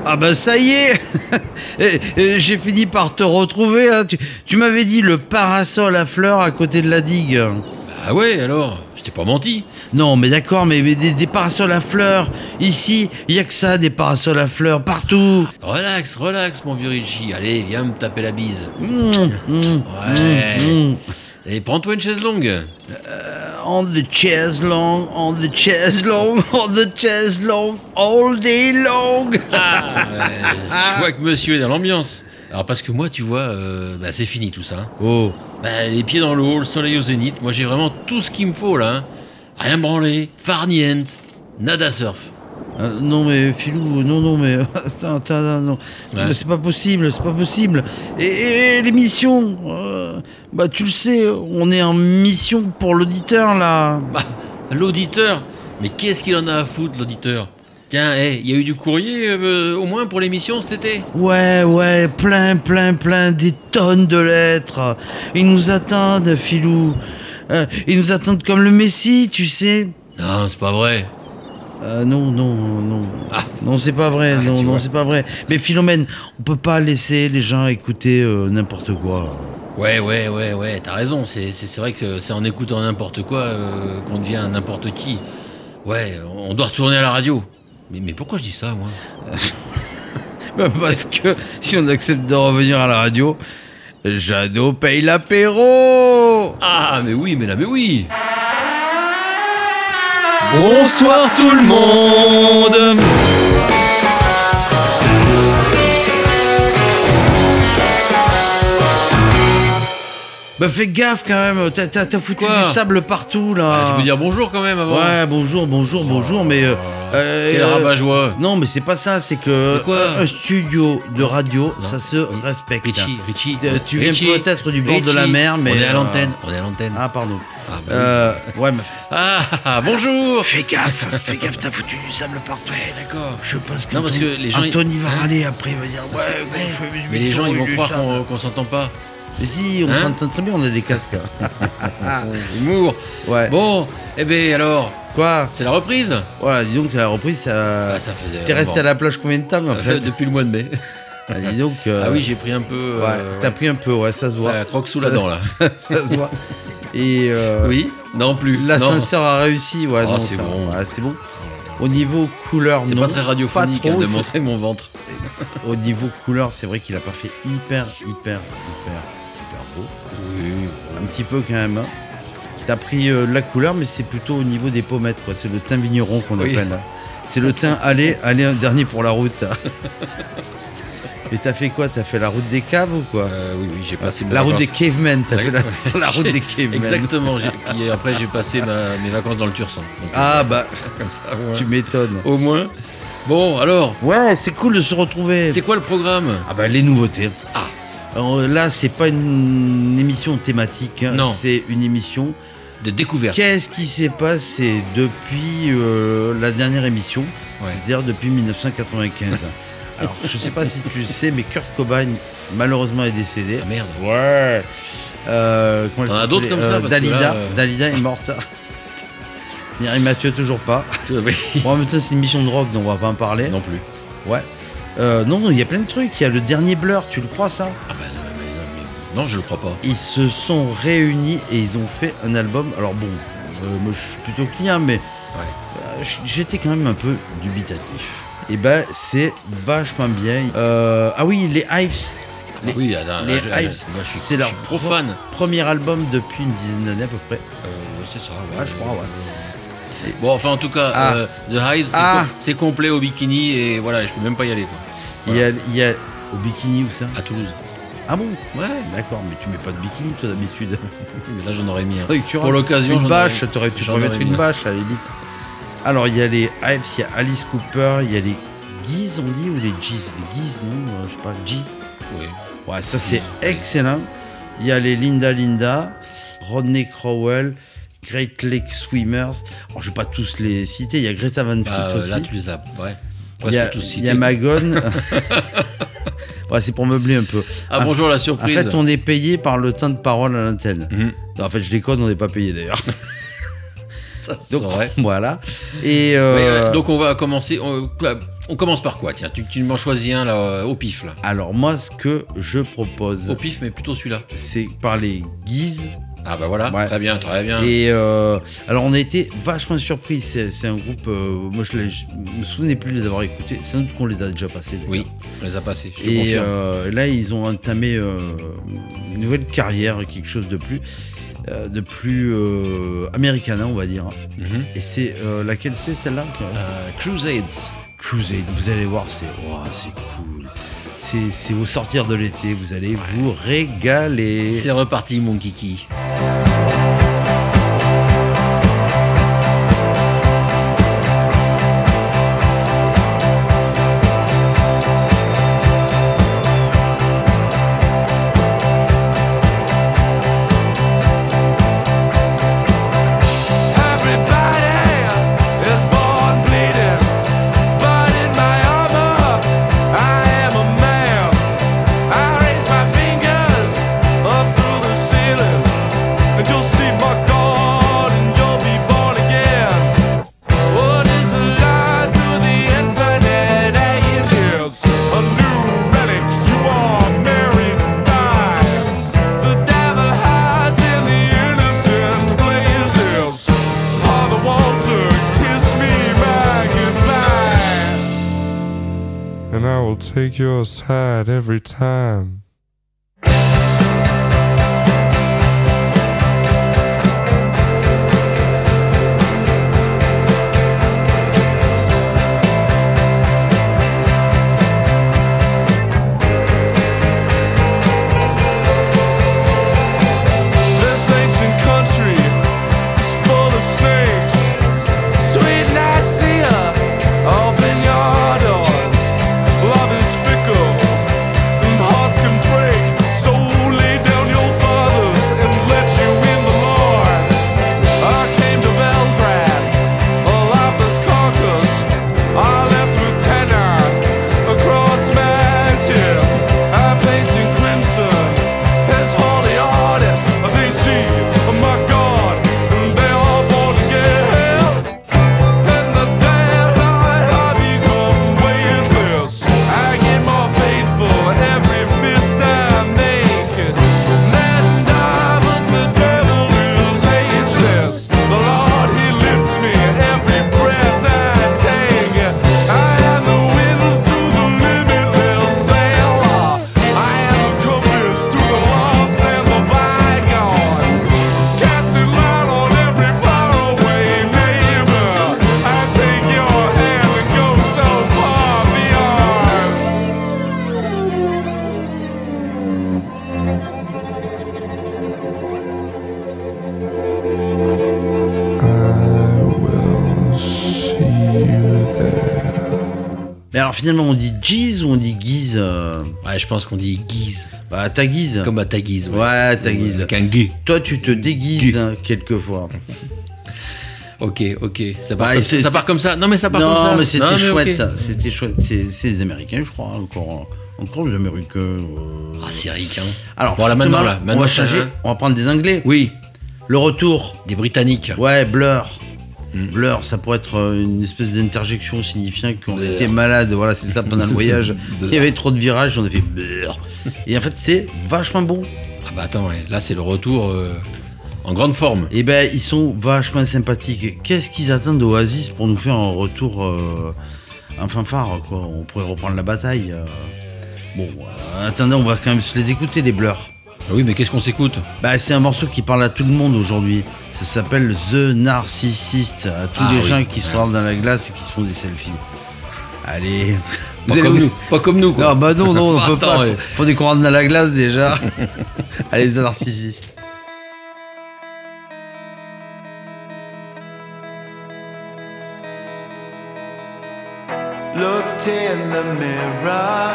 Ah bah ça y est. J'ai fini par te retrouver, hein. Tu m'avais dit le parasol à fleurs à côté de la digue. Ah ouais, alors, je t'ai pas menti. Non mais d'accord, mais des parasols à fleurs. Ici, il y a que ça, des parasols à fleurs, partout. Relax, mon vieux Richie. Allez, viens me taper la bise. Ouais. Et prends-toi une chaise longue. On the chaise long, on the chaise long, on the chaise long, all day long. Je vois que monsieur est dans l'ambiance. Alors parce que moi, tu vois, c'est fini tout ça. Hein. Oh. Les pieds dans l'eau, le soleil au zénith. Moi, j'ai vraiment tout ce qu'il me faut là. Hein. Rien branler, farniente, nada surf. Non mais Philou, non mais attends, non. Ouais. Mais c'est pas possible. Et l'émission, tu le sais, on est en mission pour l'auditeur là. L'auditeur. Mais qu'est-ce qu'il en a à foutre, l'auditeur? Tiens, il y a eu du courrier au moins pour l'émission cet été? Ouais, plein, des tonnes de lettres. Ils nous attendent, Philou. Ils nous attendent comme le Messie, tu sais. Non, c'est pas vrai. Non. Non, c'est pas vrai. C'est pas vrai. Mais Philomène, on peut pas laisser les gens écouter n'importe quoi. Ouais, t'as raison. C'est vrai que c'est en écoutant n'importe quoi qu'on devient n'importe qui. Ouais, on doit retourner à la radio. Mais pourquoi je dis ça, moi? Parce que si on accepte de revenir à la radio, Jeannot paye l'apéro. Ah, mais oui. Bonsoir tout le monde. Fais gaffe quand même, t'as foutu Quoi du sable partout là. Tu peux dire bonjour quand même avant. Ouais, bonjour, mais... Quel rabat-joie. Non, mais c'est pas ça, c'est que un studio de radio, ça se respecte. Richie, tu viens peut-être du bord de la mer, mais... On est à l'antenne. Ah, pardon. Oui. Bonjour. Fais gaffe, t'as foutu du sable partout. Ouais, d'accord. Je pense que, non, parce que les gens, Anthony va râler après, il va dire... mais les gens, ils vont croire qu'on s'entend pas. Mais si, on s'entend très bien, on a des casques. Humour. Ouais. Bon, alors. Quoi? C'est la reprise. Voilà, dis donc, c'est la reprise, ça faisait... T'es resté à la plage combien de temps, en fait? Depuis le mois de mai. Dis donc... Ah oui, j'ai pris un peu... T'as pris un peu, ça se voit. Ça croque sous la dent, là. Ça se voit. Et... Oui? Non, plus. L'ascenseur a réussi, c'est bon. C'est bon. Au niveau couleur, c'est non. pas très radiophonique pas trop, de montrer mon ventre. Au niveau couleur, c'est vrai qu'il a pas fait hyper beau. Oui. Un petit peu quand même. Hein. T'as pris la couleur, mais c'est plutôt au niveau des pommettes, quoi. C'est le teint vigneron qu'on appelle. Là. C'est le teint aller un dernier pour la route. Et t'as fait quoi? T'as fait la route des caves ou quoi? Oui, j'ai passé la route des cavemen. T'as fait la route des cavemen. Exactement. Puis après, j'ai passé mes vacances dans le Tursan. Donc, comme ça, ouais. Tu m'étonnes. Au moins. Bon, alors. Ouais, c'est cool de se retrouver. C'est quoi le programme? Les nouveautés. Alors, là, c'est pas une émission thématique. Hein. Non. C'est une émission de découverte. Qu'est-ce qui s'est passé depuis la dernière émission, c'est-à-dire depuis 1995. Alors, je sais pas si tu sais, mais Kurt Cobain, malheureusement, est décédé. Ah merde. Ouais. T'en as d'autres comme ça parce Dalida est morte. Mireille Mathieu, toujours pas. Bon, en même temps, c'est une émission de rock, donc on va pas en parler. Non plus. Ouais. Non, il y a plein de trucs. Il y a le dernier Blur, tu le crois ça? Non, je le crois pas. Ils se sont réunis et ils ont fait un album. Alors bon, moi je suis plutôt client, mais j'étais quand même un peu dubitatif. Et c'est vachement bien. Les Hives. Les Hives, c'est leur profane. Premier album depuis une dizaine d'années à peu près. C'est ça, je crois, Bon, enfin, en tout cas, The Hives, c'est complet au bikini et voilà, je peux même pas y aller. Quoi. Voilà. Il y a au bikini où ça? À Toulouse. Ah bon? Ouais, d'accord, mais tu mets pas de bikini toi d'habitude. Là, j'en aurais mis. Pour l'occasion, une bâche, tu pourrais mettre une bâche à la limite. Alors, il y a les Hives, il y a Alice Cooper, il y a les Gees, on dit, ou les Gees? Les Gees, non, je sais pas, Gees? Oui. Ouais, ça c'est excellent. Il y a les Linda, Rodney Crowell, Great Lake Swimmers. Alors, je vais pas tous les citer. Il y a Greta Van Fleet aussi. Là, tu les as, presque tous cités. Il y a Magone. C'est pour meubler un peu. Bonjour, la surprise. En fait, on est payé par le temps de parole à l'antenne. Non, en fait, je déconne, on n'est pas payé d'ailleurs. Ça se Donc saurait. voilà. Et Donc on va commencer. On commence par quoi? Tiens, tu m'en choisis un là, au pif là. alors moi, ce que je propose, Au pif, mais plutôt celui-là. c'est par les Guises. Ah bah voilà, Ouais. très bien, très bien. Et alors on a été vachement surpris. C'est un groupe. Moi je me souvenais plus de les avoir écoutés. Sans doute qu'on les a déjà passés. D'ailleurs. Oui, on les a passés, je te Et confirme. là ils ont entamé une nouvelle carrière, quelque chose de plus Americana, on va dire. Mhm. Et c'est laquelle c'est celle-là? Crusades. Crusade. Vous allez voir, c'est cool. C'est au sortir de l'été, vous allez vous régaler. C'est reparti, mon kiki. And I will take your side every time. This ancient country is full of snakes. Sweet Nicaea, open your doors. Love is fickle, and hearts can break. So lay down your fathers and let you in the Lord. I came to Belgrade, a lifeless carcass. I left with tenor across my chest. I painted crimson, his holy artist. They see my God, and they are born again. And the daylight I become weightless. I get more faithful every fist I make. Men die, but the devil is ageless. The Lord, He lifts me every breath I take. I am the wind to the limitless sailor. I am the compass to the lost and the bygone. Casting light on every faraway neighbor. I take your hand and go so far beyond. I will see you there. Mais alors finalement on dit Giz ou on dit Guise Ouais, je pense qu'on dit guise. Bah ta guise. Comme à ta guise. Ouais, ta guise. Avec un gay. Toi tu te déguises quelquefois. Ok. Ça Bah, part, comme, c'est- ça part comme ça. Non, mais ça part Non comme ça. mais c'était Non, chouette. ok. C'était chouette. C'est les Américains je crois encore les Américains. Ah, c'est ricain. Alors Bon, là, maintenant, justement, là, on maintenant, va ça- changer. On va prendre des Anglais. Oui, Le retour. des Britanniques. Ouais, Blur. Mm. Blur, ça pourrait être une espèce d'interjection signifiant qu'on était malade. Voilà, c'est ça pendant le voyage. Il y avait trop de virages, on a fait Blur. Et en fait, c'est vachement bon. Ah bah attends, ouais. Là c'est le retour en grande forme. Et ben, ils sont vachement sympathiques. Qu'est-ce qu'ils attendent d'Oasis pour nous faire un retour en fanfare, quoi. On pourrait reprendre la bataille. Bon, attendez, on va quand même se les écouter, les Blur. Ah oui, mais qu'est-ce qu'on s'écoute? Bah, c'est un morceau qui parle à tout le monde aujourd'hui. Ça s'appelle The Narcissist. À tous Ah les oui, gens qui se ouais. regardent dans la glace et qui se font des selfies. Allez. Pas Vous comme allez- nous. Pas comme nous, quoi. Non, bah non, on peut Attends, pas. ouais. Faut des courants dans la glace déjà. Allez, The Narcissist. Looked in the mirror,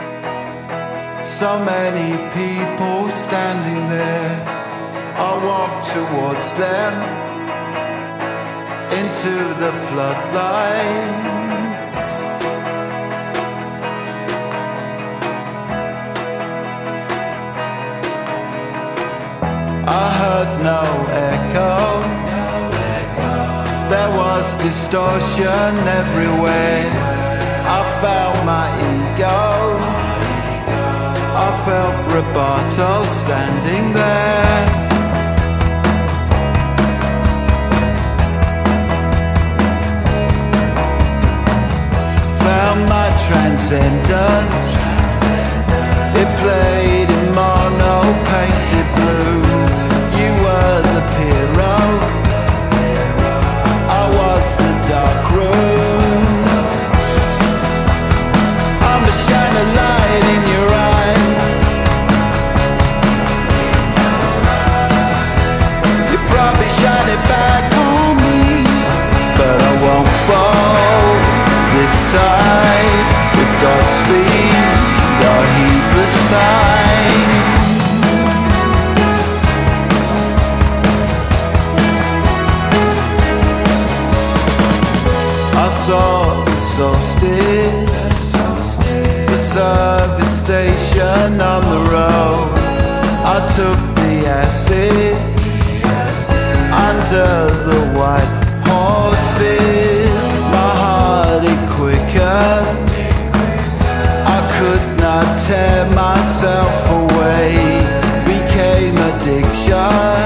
so many people standing there. I walked towards them into the floodlight. I heard no echo, distortion everywhere. I felt my ego. I felt Roberto standing there. Found my transcendence. It played in mono painted blue. You were the hero. I was the dark room. I'm a shining light in your eye. You probably shine it back on me, but I won't fall this time. With Godspeed, I'll heed the sign. I saw the solstice, the service station on the road. I took the acid under the white horses. My heart it quicker. I could not tear myself away. Became addiction.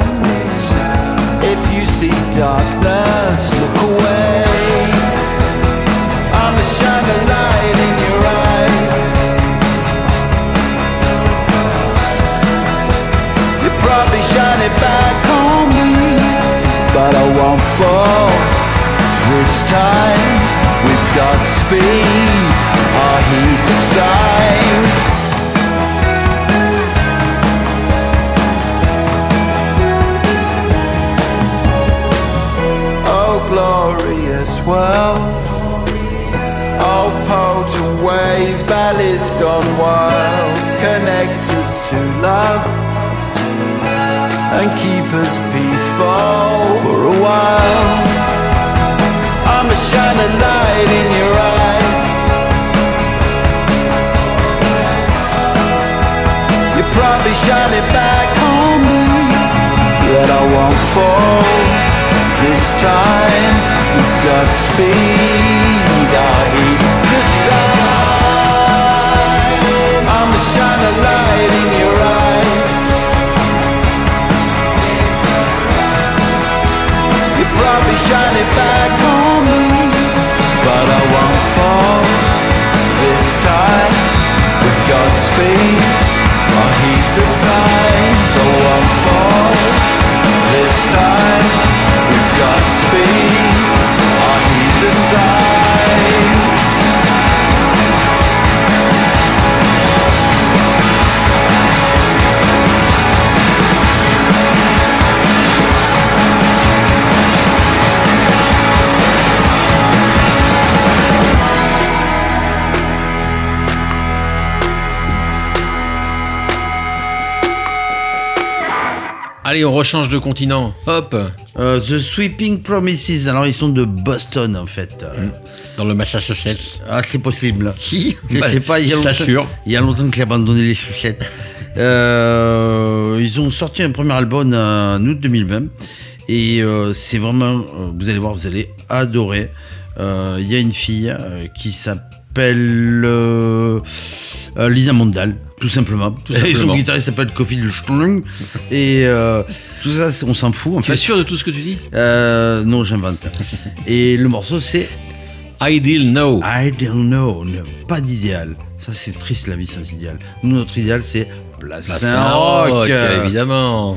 If you see darkness, look away. I'm a shining light in your eyes. You probably shine it back on me, but I won't fall this time. With Godspeed, I'll heed the signs. Oh, glorious world. Oh, potent wave, valleys gone wild. Connect us to love and keep us peaceful for a while. I'm a shining light in your eye. You probably shine it back on me, but I won't fall this time. With Godspeed, I'll heed the sign. I'm a shining light in your eye. You probably shine it back on me, but I won't fall this time. With Godspeed, I'll heed the signs. I won't fall this time. With Godspeed, I'll heed the signs. Allez, on rechange de continent. Hop. The Sweeping Promises. Alors, ils sont de Boston, en fait. Dans le Massachusetts. Ah, c'est possible. Si. Je sais pas, il y a longtemps, il y a longtemps que j'ai abandonné les chaussettes. Ils ont sorti un premier album en août 2020. Et c'est vraiment, vous allez voir, vous allez adorer. Il y a une fille qui s'appelle Lisa Mondal, tout simplement. Et son guitariste s'appelle Kofi Lushkung. Et tout ça, on s'en fout. En fait. Tu es sûr de tout ce que tu dis? Non, j'invente. Et le morceau, c'est Ideal No. Ideal No. Pas d'idéal. Ça, c'est triste la vie sans idéal. Nous, notre idéal, c'est Place Saint-Roch. Évidemment.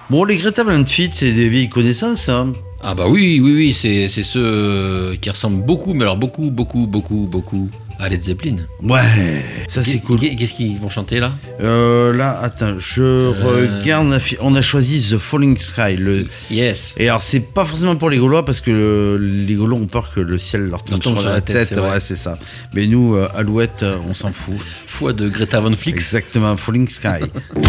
Bon, les Greta Van Fleet, c'est des vieilles connaissances, hein. Ah bah oui, c'est ceux qui ressemblent beaucoup, mais alors beaucoup à Led Zeppelin. Ouais, ça c'est cool. Qu'est-ce qu'ils vont chanter là? Là, attends, je regarde. On a choisi The Falling Sky. Yes. Et alors, c'est pas forcément pour les Gaulois parce que les Gaulois ont peur que le ciel leur tombe sur la tête. C'est c'est ça. Mais nous, Alouette, on s'en fout. Foi de Greta Van Fleet. Exactement, Falling Sky.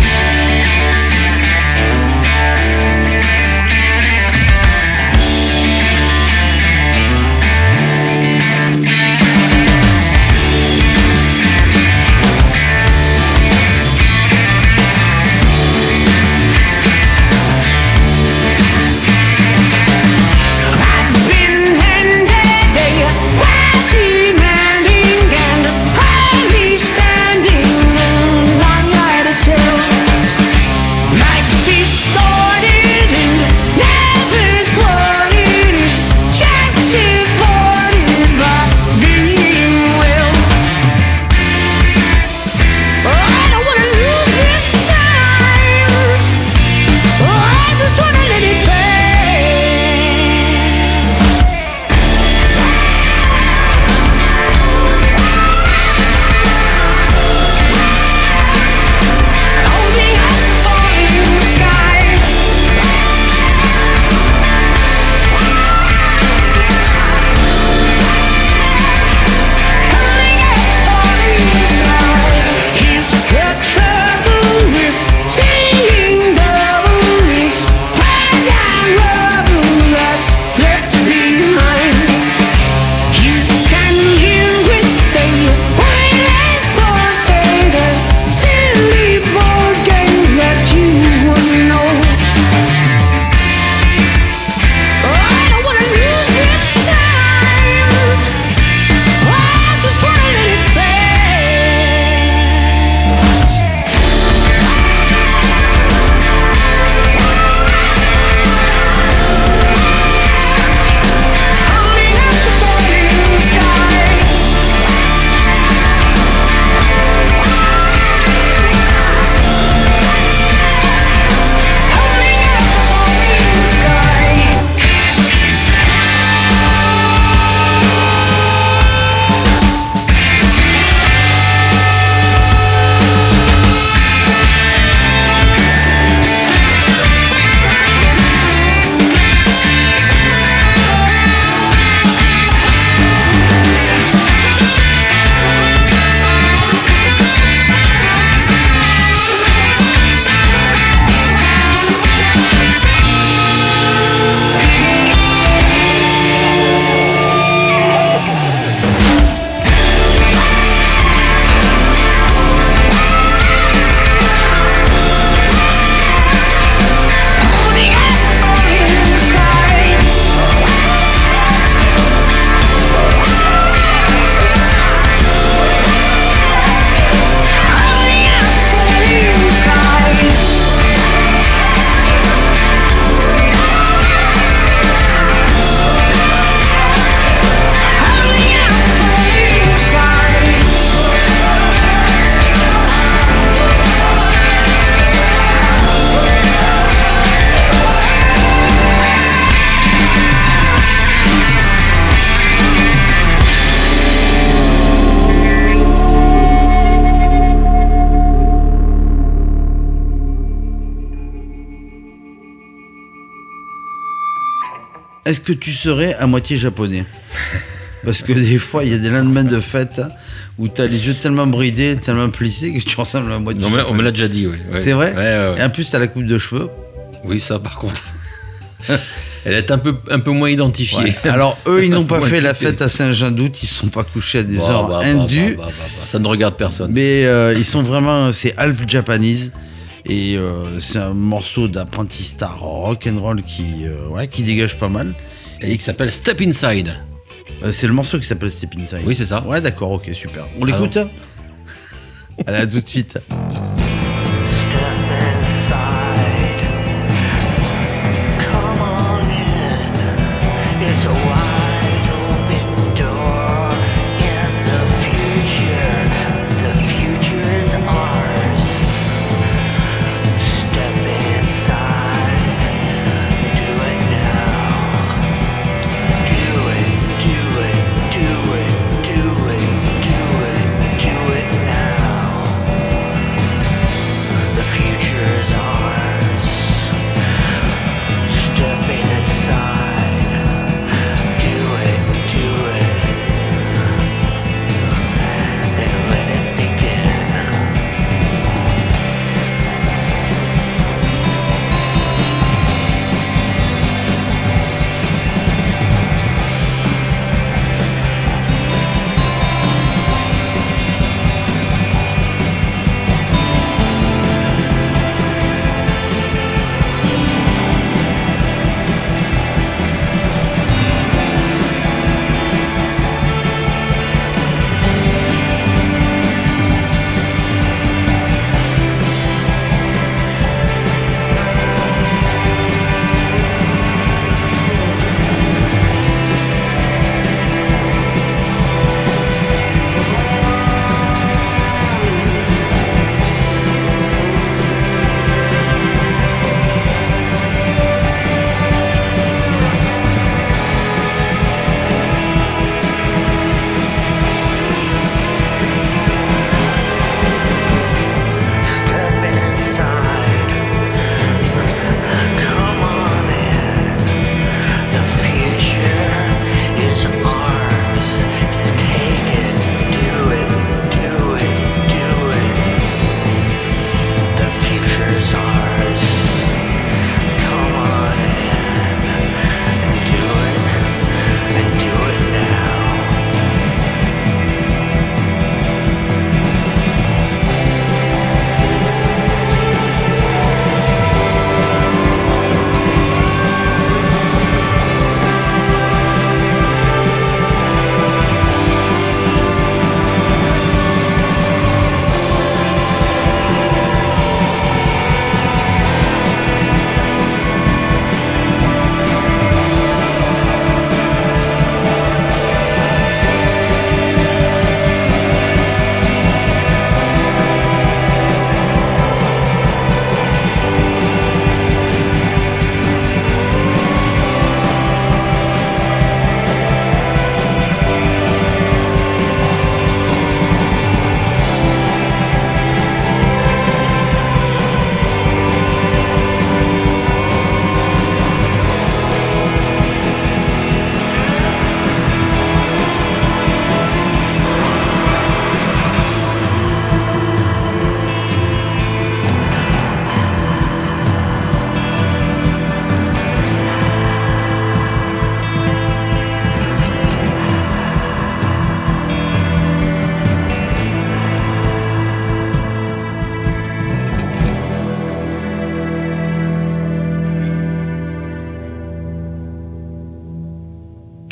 Est-ce que tu serais à moitié japonais? Parce que des fois, il y a des lendemains de fête où tu as les yeux tellement bridés, tellement plissés que tu ressembles à moitié japonais. On me l'a déjà dit, oui. Ouais. C'est vrai? Ouais. Et en plus, tu as la coupe de cheveux. Oui, ça par contre. Elle est un peu moins identifiée. Ouais. Alors, eux, ils n'ont pas fait la fête à Saint-Jean-d'Août, ils ne sont pas couchés à des heures indues. Ça ne regarde personne. Mais ils sont vraiment, c'est half Japanese. Et c'est un morceau d'apprenti star rock'n'roll qui dégage pas mal. Et qui s'appelle Step Inside. C'est le morceau qui s'appelle Step Inside. Oui, c'est ça. Ouais, d'accord, ok, super. On l'écoute? Allez, à tout de suite. Step inside. Come on in. It's a wide open door in the future. The future is ours. Step inside.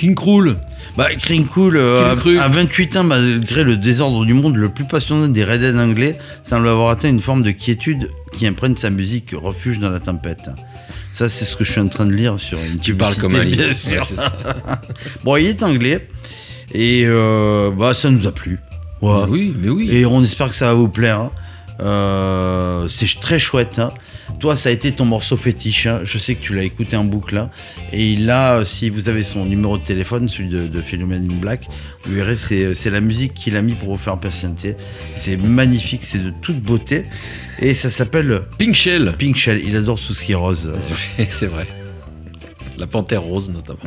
King Krul. Bah, Crinkle, à 28 ans, malgré le désordre du monde, le plus passionné des redheads anglais semble avoir atteint une forme de quiétude qui imprègne sa musique, refuge dans la tempête. Ça, c'est ce que je suis en train de lire sur une Tu parles comme un livre. bien sûr. Ouais, c'est ça. Bon, il est anglais et ça nous a plu. Ouais. Oui, mais oui. Et on espère que ça va vous plaire. Hein. C'est très chouette. Hein. Toi, ça a été ton morceau fétiche. Hein. Je sais que tu l'as écouté en boucle. Hein. Et là, si vous avez son numéro de téléphone, celui de Philomène in Black, vous verrez, c'est la musique qu'il a mis pour vous faire patienter. C'est magnifique, c'est de toute beauté. Et ça s'appelle Pink Shell. Pink Shell. Il adore tout ce qui est rose. C'est vrai. La panthère rose, notamment.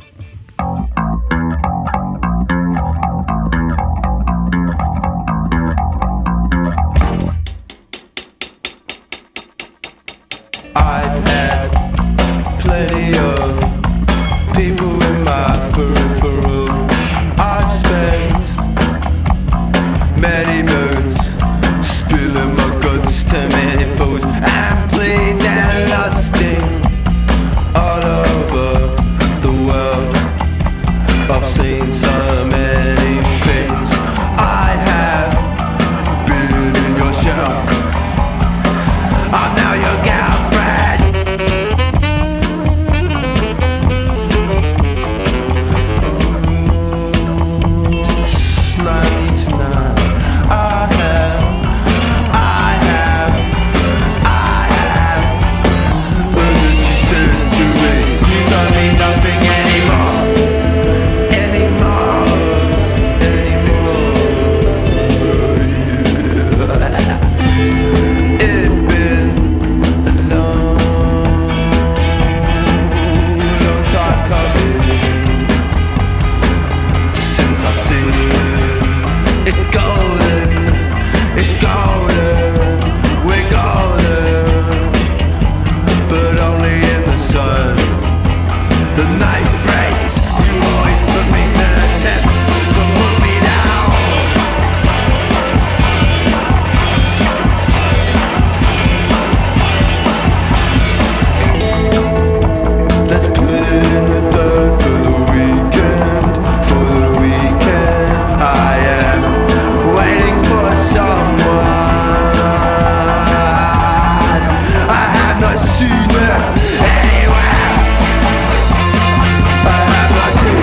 I've had plenty of people in my peripheral. I've spent many moons spilling my guts to many foes and played and lusting all over the world. I've seen so many things. I have been in your shell. I'm now your girlfriend. Slimy tonight. I have heard that she said to me, you don't mean nothing anymore. It'd been a long time coming since I've seen it's golden, we're golden, but only in the sun. The night breaks, you always put me to the test, to put me down. Let's put it in the dirt for the weekend, I am waiting for someone. I have not seen it anywhere. I have not seen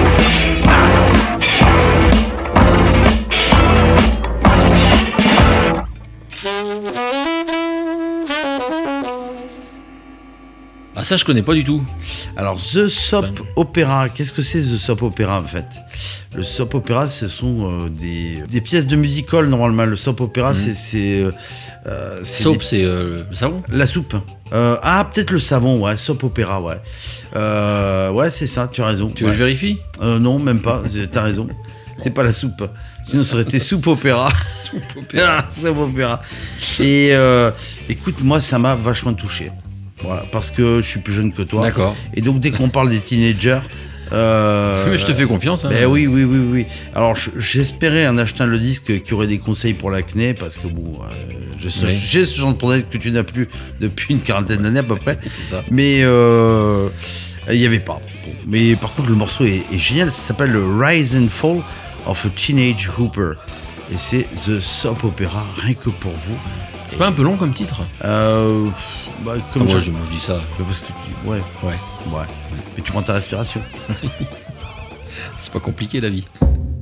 Ah, ça, je connais pas du tout. Alors, The Soap Opera, qu'est-ce que c'est The Soap Opera en fait? Le Soap Opera, ce sont des pièces de musical normalement. Le Soap Opera, c'est Soap, c'est le savon. la soupe. Peut-être le savon, ouais. Soap Opera, ouais. Ouais, c'est ça, tu as raison. Tu veux que je vérifie? Non, même pas, t'as raison. C'est pas la soupe. Sinon, ça aurait été soupe opéra. Soupe opéra. Soupe opéra. Et écoute, moi, ça m'a vachement touché. Voilà, parce que je suis plus jeune que toi. D'accord. Et donc, dès qu'on parle des teenagers. Mais je te fais confiance. Hein. Ben oui. Alors, j'espérais en achetant le disque qu'il y aurait des conseils pour l'acné, parce que bon, j'ai ce genre de problème que tu n'as plus depuis une quarantaine d'années à peu près. C'est ça. Mais il n'y avait pas. Bon. Mais par contre, le morceau est génial. Ça s'appelle le Rise and Fall of a Teenage Hooper. Et c'est The Soap Opera, rien que pour vous. C'est pas un peu long comme titre? Comme moi, je dis ça. Parce que ouais. Mais tu prends ta respiration. C'est pas compliqué la vie.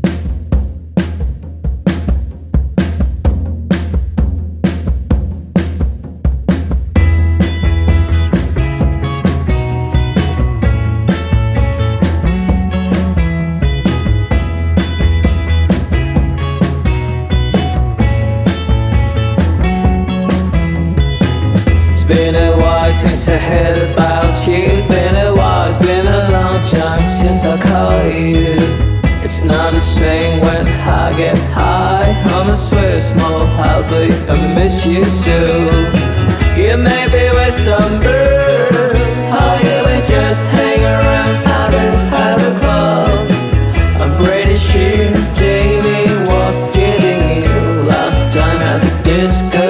Been a while since I heard about you. It's been a while, it's been a long time since I called you. It's not the same when I get high. I'm a sweet small hobby, I miss you so. You may be with some bird, or you may just hang around out at the club. I'm pretty sure Jamie was jilting you last time at the disco.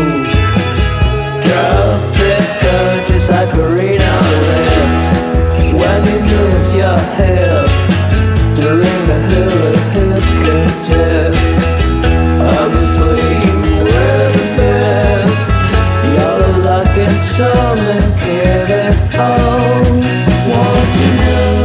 Just like a read on the lips when you move your hips. I control and give it all. Won't you know?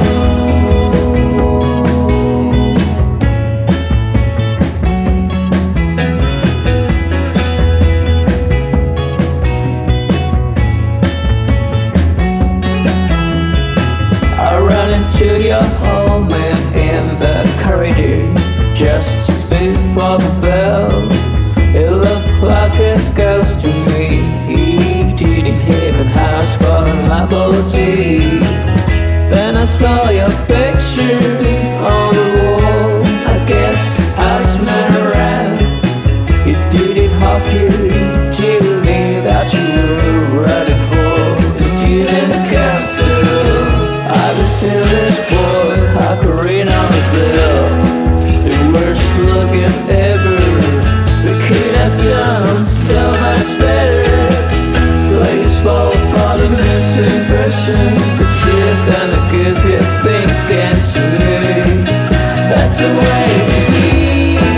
I run into your home and in the corridor just before the bell. It looked like a ghost to me. He didn't even ask for my body. Then I saw your picture on the wall. I guess I smelled around. You didn't have to tell me that you were running for the student council. I was in this boy, I could read on the bill. The worst looking ever. We could have done so much better. Please fall for the misimpression. Cause here's than to give you things can to me. That's the way it feels.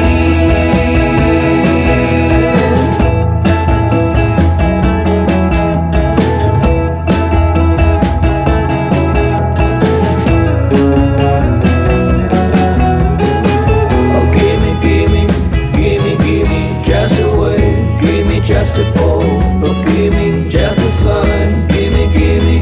Just a bowl, but give me just the sun. Give me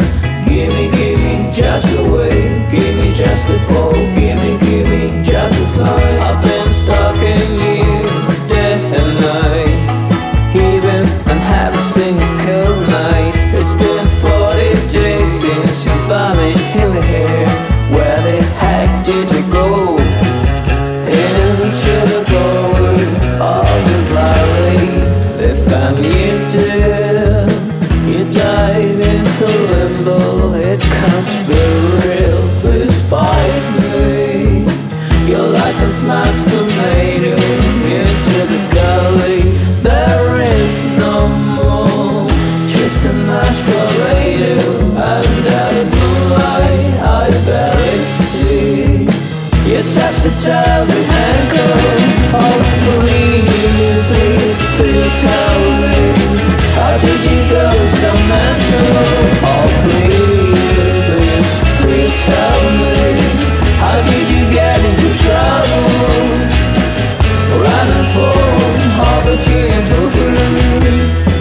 just a way. Give me just a bowl. Give me just the sun. I've been stalking you day and night, even when everything's cold night. It's been 40 days since you vanished in the hair. Where the heck did you go? Into the void of the valley. They found you dead. You died into limbo. It comes very real. Please fight me. You're like a smashed tomato into the gully. There is no more. Just a mashed potato. Under the moonlight, I barely see. You touch the tiny ankle. Oh, please tell me, how did you go so mental? Oh, please tell me, how did you get into trouble? Running for poverty and poverty.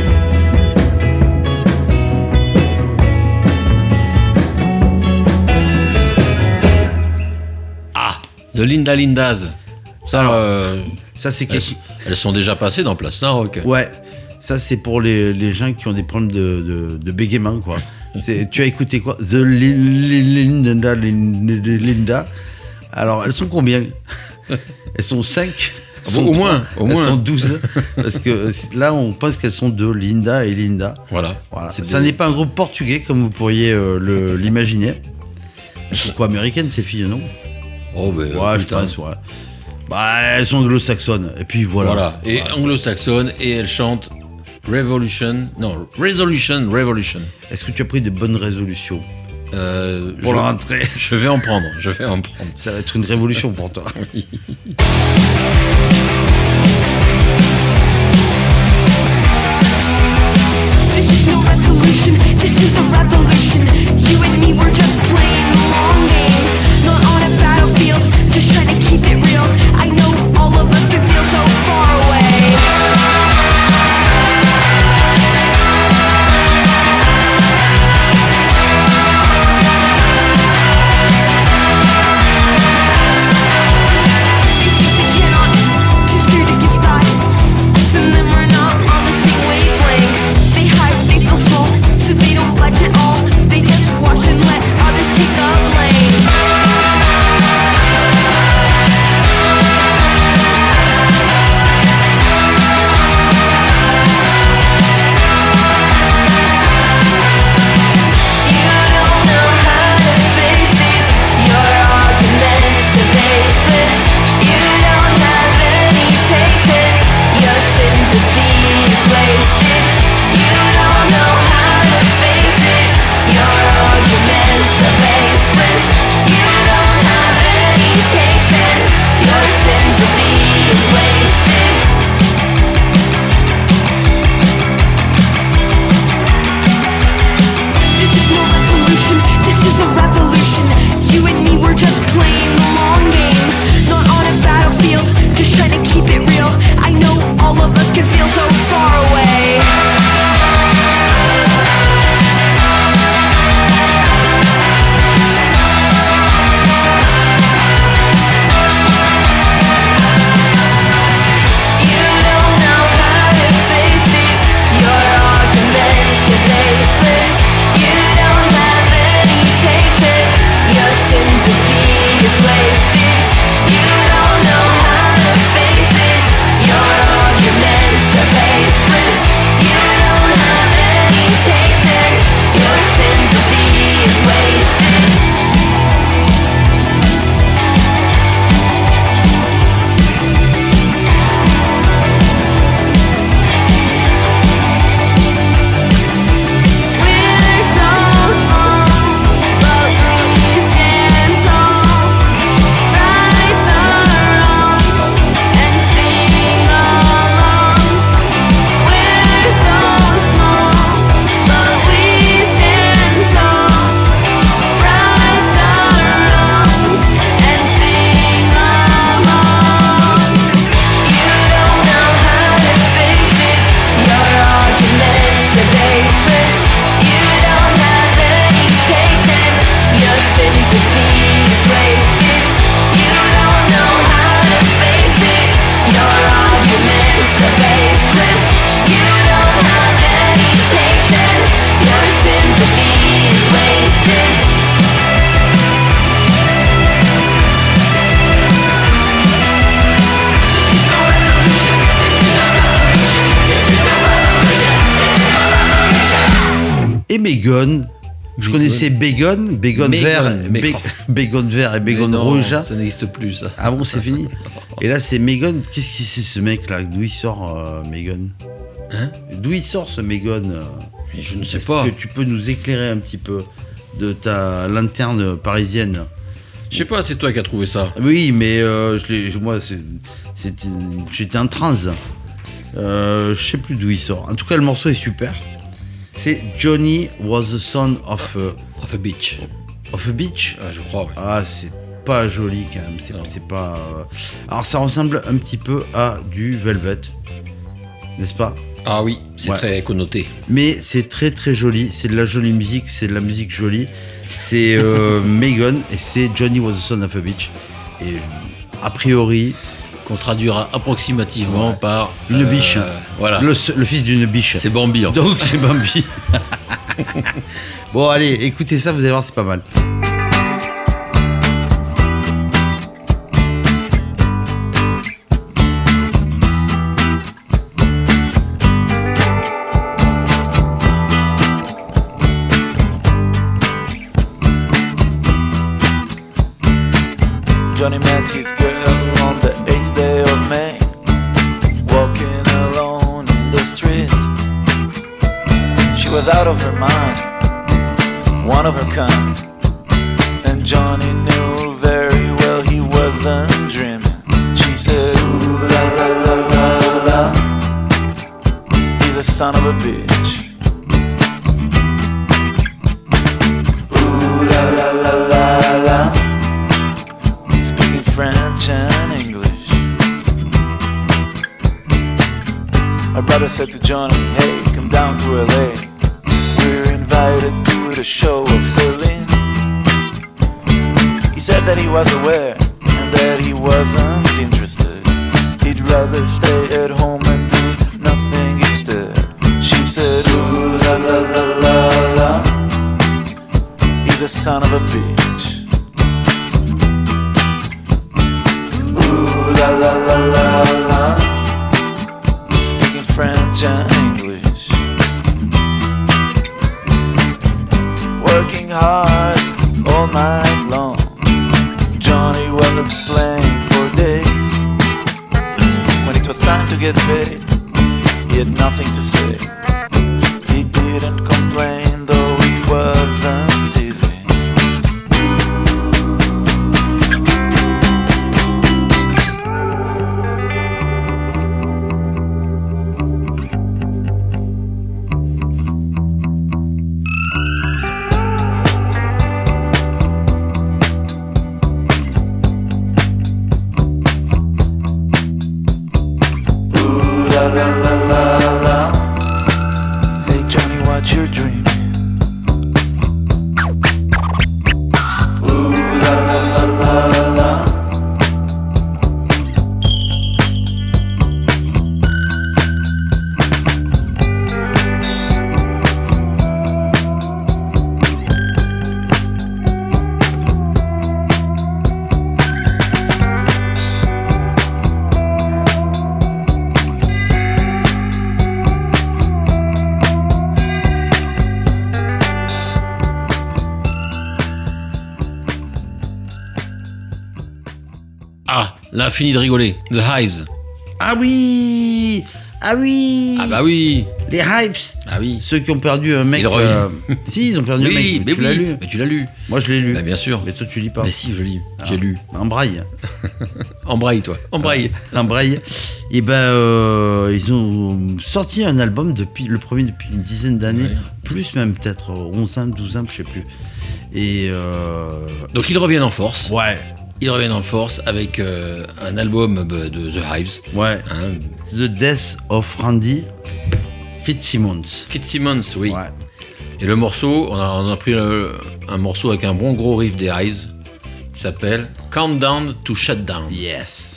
Ah, The Linda Lindas. Ça, c'est quelque... Elles sont déjà passées dans Place Saint-Roch. Ouais, ça c'est pour les gens qui ont des problèmes de bégaiement, quoi. Tu as écouté quoi? The Linda. Alors, elles sont combien? Elles sont 5. Au moins. Elles sont 12. Parce que là, on pense qu'elles sont 2, Linda et Linda. Voilà. Ça n'est pas un groupe portugais, comme vous pourriez l'imaginer. Pourquoi américaine, ces filles, non? Oh, ben. Ouais, je pense, ouais. Bah, elles sont anglo-saxonnes. Et puis voilà. Et anglo-saxonnes, et elles chantent Resolution. Est-ce que tu as pris de bonnes résolutions pour la rentrée? Je vais en prendre. Ça va être une révolution pour toi. Oui. This is no resolution, this is a revolution. You and me were just playing the long game. Not on a battlefield, just trying to keep it real. I know all of us can feel so far away. They think we cannot, too scared to get started. Some of them are not on the same wavelength. They hide, they feel small, so they don't budge at all. They just et Megan. Je connaissais Bacon vert, Bacon vert et Bacon rouge. Ça n'existe plus, ça. Ah bon, c'est fini. Et là, c'est Megan. Qu'est-ce que c'est ce mec-là? D'où il sort, Megan? Hein? D'où il sort ce Megan? Je ne sais pas. Est-ce que tu peux nous éclairer un petit peu de ta lanterne parisienne? Je sais pas, c'est toi qui as trouvé ça. Oui, mais j'étais en transe. Je sais plus d'où il sort. En tout cas, le morceau est super. C'est Johnny was the son of a beach. Of a beach? Ah, je crois, oui. Ah, c'est pas joli quand même. C'est pas. Alors, ça ressemble un petit peu à du Velvet, n'est-ce pas? Ah oui, c'est très connoté. Mais c'est très très joli. C'est de la jolie musique. C'est de la musique jolie. C'est Megan et c'est Johnny was the son of a beach. Et a priori. Qu'on traduira approximativement par... Une biche. Voilà. Le fils d'une biche. C'est Bambi. En fait. Donc c'est Bambi. Bon, allez, écoutez ça, vous allez voir, c'est pas mal. Johnny met his girl on the 8th day of May, walking alone in the street. She was out of her mind, one of her kind, and Johnny knew very well he wasn't dreaming. She said, ooh la la la la la, he's the son of a bitch. Ooh la la la la la, French and English. My brother said to Johnny, hey, come down to LA. We're invited to the show of Celine. He said that he was aware and that he wasn't interested. He'd rather stay at home and do nothing instead. She said, ooh la la la la la, he's the son of a bitch. La la la la la, speaking French and English. Working hard all night long, Johnny was playing for days. When it was time to get paid, he had nothing to say. He didn't complain, though it wasn't easy. Là, fini de rigoler. The Hives. Ah oui. Ah oui. Ah bah oui. Les Hives. Ah oui. Ceux qui ont perdu un mec. Si, ils ont perdu un mec. Mais tu l'as lu. Mais tu l'as lu. Moi, je l'ai lu. Bah, bien sûr. Mais toi, tu lis pas. Mais si, je lis. J'ai lu. En braille. En braille, toi. En braille. En braille. Et ben, ils ont sorti un album le premier depuis une dizaine d'années. Ouais. Plus même, peut-être 11 ans, 12 ans, je sais plus. Et donc, ils reviennent en force. Ouais. Ils reviennent en force avec un album de The Hives. Ouais. Hein. The Death of Randy Fitzsimmons. Fitzsimmons, oui. Ouais. Et le morceau, on a pris un morceau avec un bon gros riff des Hives qui s'appelle Countdown to Shutdown. Yes.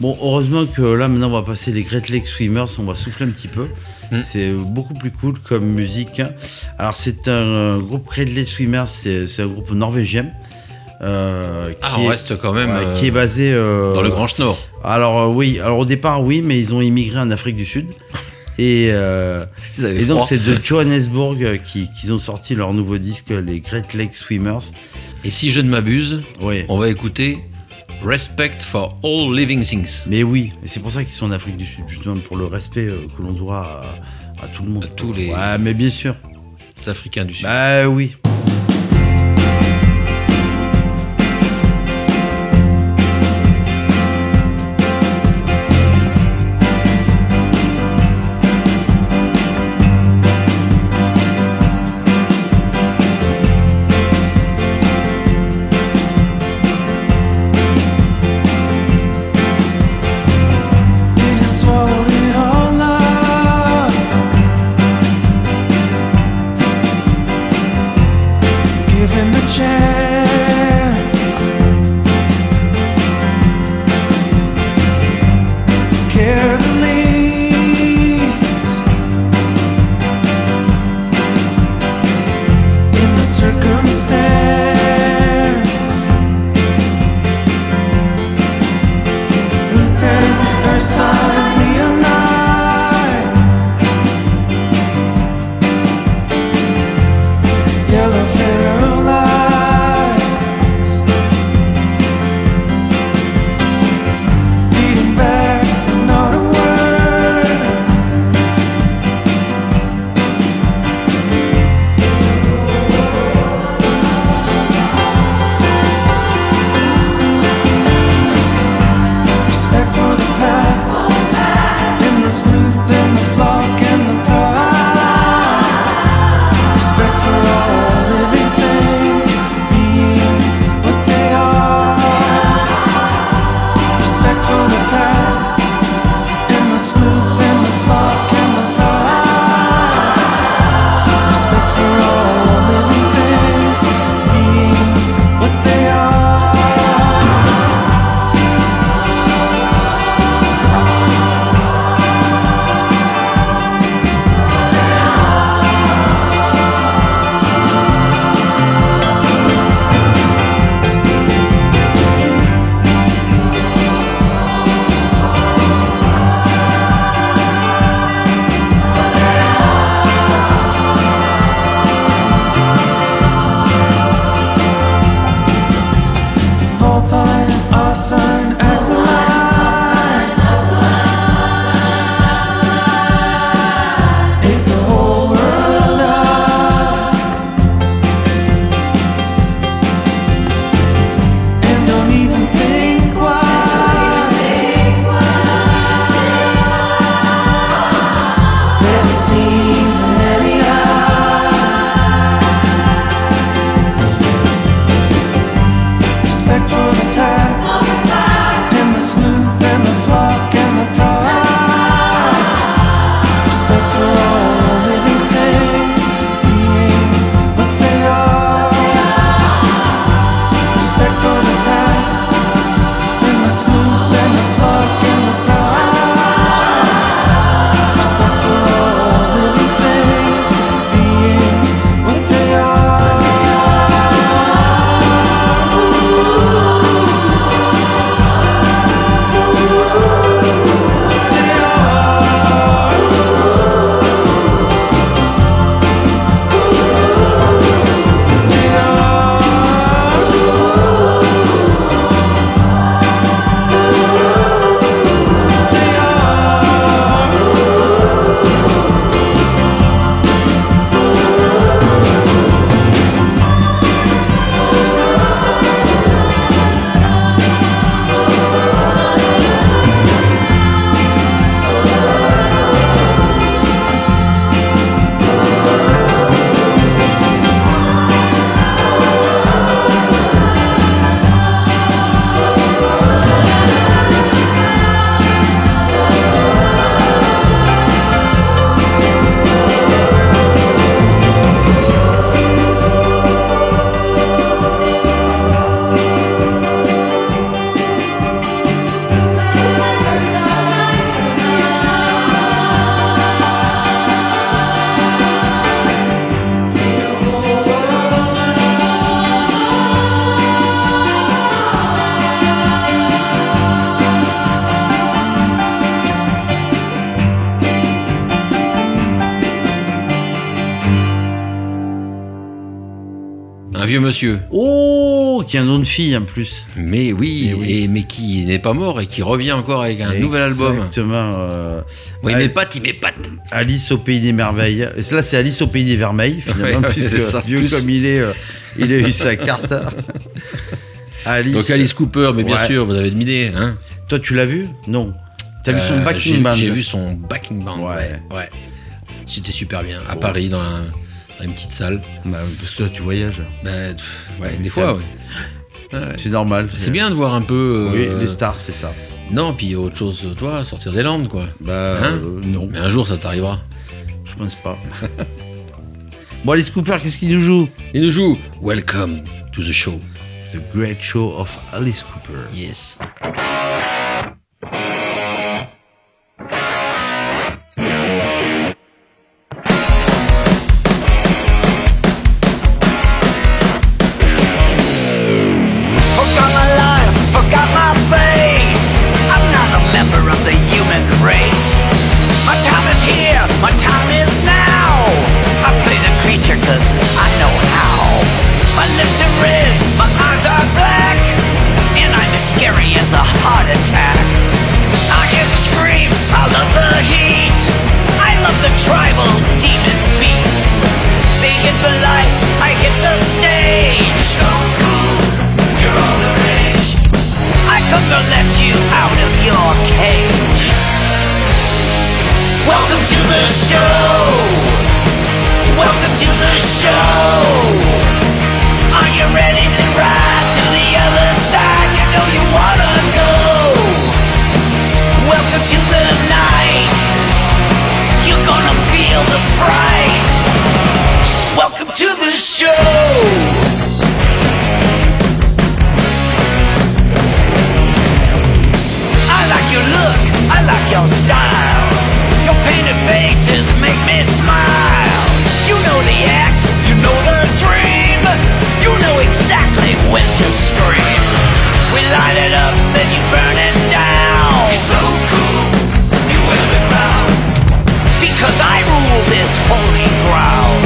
Bon, heureusement que là, maintenant, on va passer les Great Lake Swimmers, on va souffler un petit peu. C'est beaucoup plus cool comme musique. Alors, c'est un groupe Great Lake Swimmers, c'est un groupe norvégien. On reste quand même qui est basé dans le Grand Nord. Alors, oui, alors au départ, oui, mais ils ont immigré en Afrique du Sud. Et donc, c'est de Johannesburg qu'ils ont sorti leur nouveau disque, les Great Lake Swimmers. Et si je ne m'abuse, Oui. on va écouter Respect for All Living Things. Mais oui, et c'est pour ça qu'ils sont en Afrique du Sud, justement pour le respect que l'on doit à tout le monde. À tous les Ouais, mais bien sûr. Africains du Sud. Bah oui. Swallow it all up. vieux monsieur. Oh, qui a un nom de fille en plus. Mais oui, Mais oui. mais qui n'est pas mort et qui revient encore avec un nouvel album. Exactement. Bon, il m'épate. Alice au pays des merveilles. Et là, c'est Alice au pays des vermeils, finalement, Ouais, puisque c'est ça. vieux Tous. comme il est, il a eu sa carte. Alice. Donc Alice Cooper, mais bien Ouais. sûr, vous avez deviné. Hein. Toi, tu l'as vu? Non. T'as vu son backing j'ai, band? J'ai vu son backing band. Ouais. Ouais. C'était super bien. À Paris, dans une petite salle. Bah, parce que toi, tu voyages. Ben, des fois, ouais. C'est normal. C'est bien de voir un peu. Oui, les stars, c'est ça. Non, puis autre chose, toi, sortir des Landes, quoi. Bah, Hein non, Mais un jour, ça t'arrivera. je pense pas. Bon, Alice Cooper, qu'est-ce qu'il nous joue? Il nous joue Welcome to the show. The Great Show of Alice Cooper. Yes. Forgot my life, forgot my face. I'm not a member of the human race. My time is here, my time is now. I play the creature cause I know how. My lips are red, my eyes are black, and I'm as scary as a heart attack. I hear the screams, I love the heat. I love the tribal demon beat. They hit the lights, I hit the stage. So cool, you're all the rage. I come to let you out of your cage. Welcome to the show. Welcome to the show. Are you ready to ride to the other side? You know you wanna go. Welcome to the night. You're gonna feel the fright. Welcome to the show. I like your look, I like your style. Your painted faces make me smile. You know the act, you know the dream. You know exactly when to scream. We light it up, then you burn it down. You're so cool, you wear the crown. Because I rule this holy ground.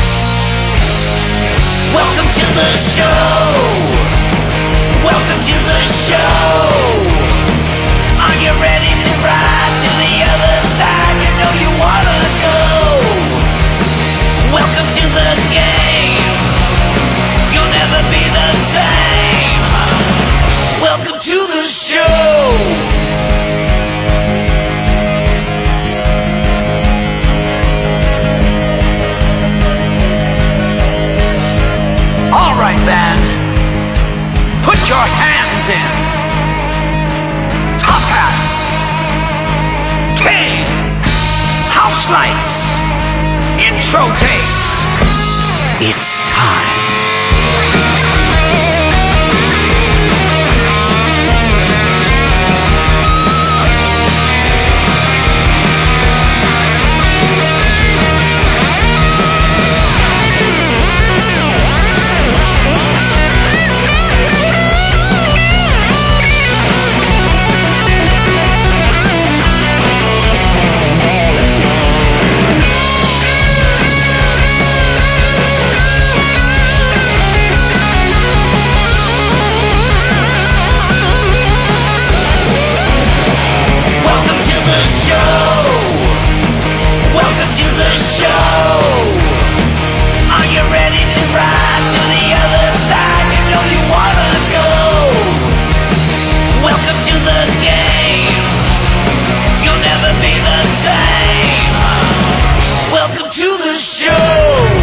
Welcome to the show. Welcome to the show. Are you ready to ride to the other side? You know you wanna go. Welcome to the game. You'll never be the same. Welcome to the show. All right, band. Put your hands in. Top hat. King. House lights. Intro tape. It's time. Welcome to the show. Welcome to the show. Are you ready to ride to the other side? You know you wanna go. Welcome to the game. You'll never be the same. Welcome to the show.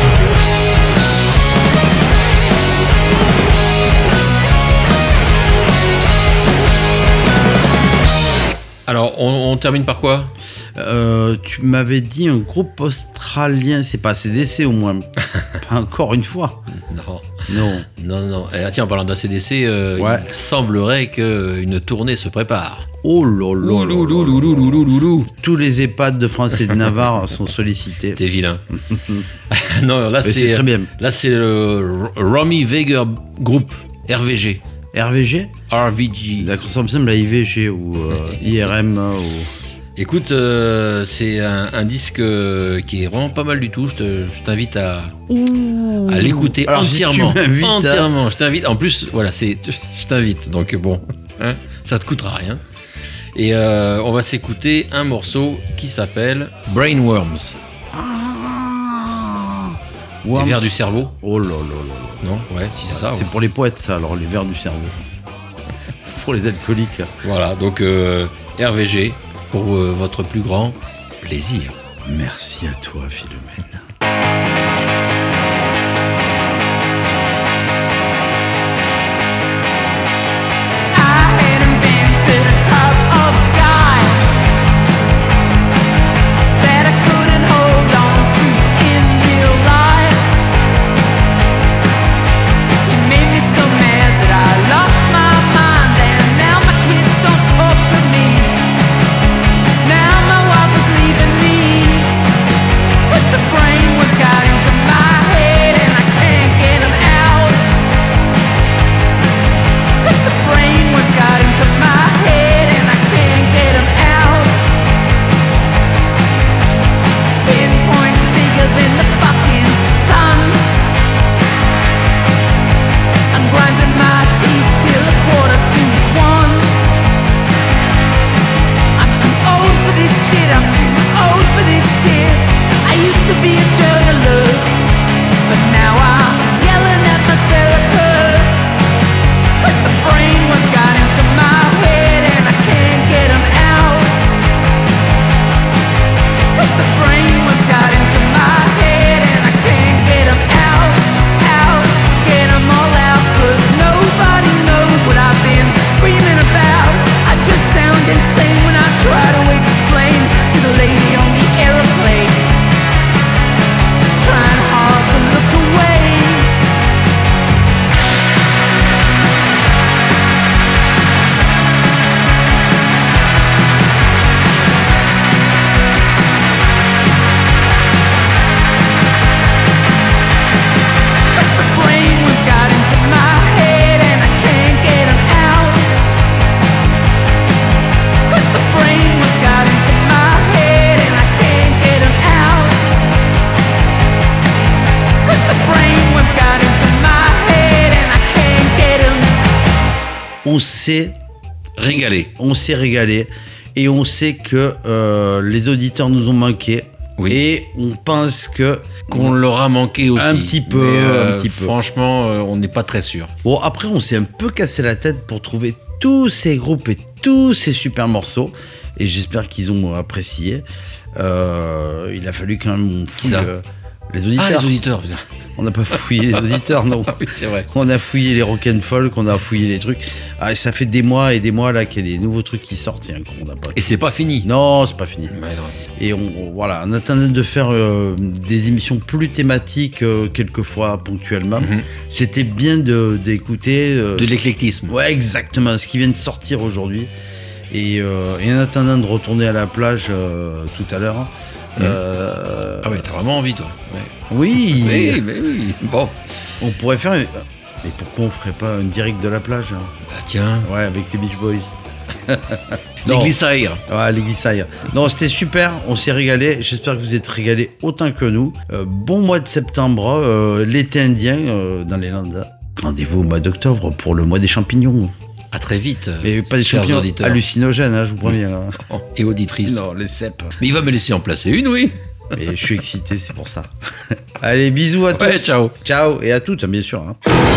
Alors, on termine par quoi? Tu m'avais dit un groupe australien, c'est pas ACDC au moins. Pas encore une fois. Non. Non. Et, tiens, en parlant d'ACDC, Ouais. il semblerait qu'une tournée se prépare. Oh là là là là. Ouloulouloulouloulou. Tous les EHPAD de France et de Navarre sont sollicités. T'es vilain. Non, là Mais c'est c'est très bien. Là c'est le Romy Vega Group, RVG. RVG RVG. Ça ressemble à IVG ou IRM ou... Écoute, c'est un disque qui est vraiment pas mal du tout. Je t'invite à l'écouter Alors, si tu entièrement. m'invites, hein. Entièrement. Je t'invite. En plus, voilà, je t'invite. Donc bon, hein, ça te coûtera rien. Et on va s'écouter un morceau qui s'appelle Brainworms. Les vers du cerveau. Oh là là là là. Non, ouais, si c'est ça. C'est ouais. pour les poètes, ça, alors, les vers du cerveau. Pour les alcooliques. Voilà, donc RVG pour votre plus grand plaisir. Merci à toi, Philomène. I hadn't been to the top of a guy that I couldn't hold on to in real life. You made me so mad that I lost my mind, and now my kids don't talk to me. Now my wife is leaving me, 'cause the brain was got into my head and I can't get them out. 'Cause the brain was got into my head and I can't get them out. Pinpoints bigger than the fucking sun. I'm grinding my teeth till 1:45. I'm too old for this shit, I'm too old for this shit. I used to be a journalist, but now I'm yelling at my therapist. 'Cause the brain was got into my head and I can't get them out. 'Cause the brain was got into my head and I can't get them out, out, get them all out. 'Cause nobody knows what I've been screaming about. I just sound insane when I try to explain to the lady on the airplane. Trying hard to look away. Cause the brain was got into my head and I can't get them out. Cause the brain was got into my head and I can't get them out. Cause the brain was got into my head and I can't get them. On s'est Régalé. et on sait que les auditeurs nous ont manqué. Oui. Et on pense que Qu'on leur a manqué aussi. Un petit peu, Mais, un petit peu. Franchement, on n'est pas très sûr. bon, après on s'est un peu cassé la tête pour trouver tous ces groupes et tous ces super morceaux et j'espère qu'ils ont apprécié. Il a fallu quand même on fouille ça les auditeurs. Ah, les auditeurs, putain. On n'a pas fouillé les auditeurs, non. Oui, c'est vrai. On a fouillé les rock'n'folk, on a fouillé les trucs. Ah, et ça fait des mois et des mois là qu'il y a des nouveaux trucs qui sortent. On n'a pas. Et c'est pas fini. Non, c'est pas fini. Ouais, non. Et voilà, en attendant de faire des émissions plus thématiques quelquefois ponctuellement, c'était bien d'écouter. De l'éclectisme. Ouais, exactement, ce qui vient de sortir aujourd'hui. Et en attendant de retourner à la plage tout à l'heure. Ah ouais, t'as vraiment envie, toi. Ouais. Oui, Oui, mais oui. Bon. on pourrait faire. Mais pourquoi on ferait pas un direct de la plage hein Bah tiens. Ouais, avec les Beach Boys. Les Non. glissaires. Ouais, les glissailles. Non, c'était super, on s'est régalé. J'espère que vous êtes régalés autant que nous. Bon mois de septembre, l'été indien dans les Landes. Rendez-vous au mois d'octobre pour le mois des champignons. À très vite. Mais pas des chers champignons auditeurs. hallucinogènes, hein, je vous préviens. hein. Oh, et auditrices. Non, les cèpes. Mais il va me laisser en placer une, oui. Mais je suis excité, c'est pour ça. Allez, bisous à tous. Ouais, ciao. Ciao, et à toutes, bien sûr. hein.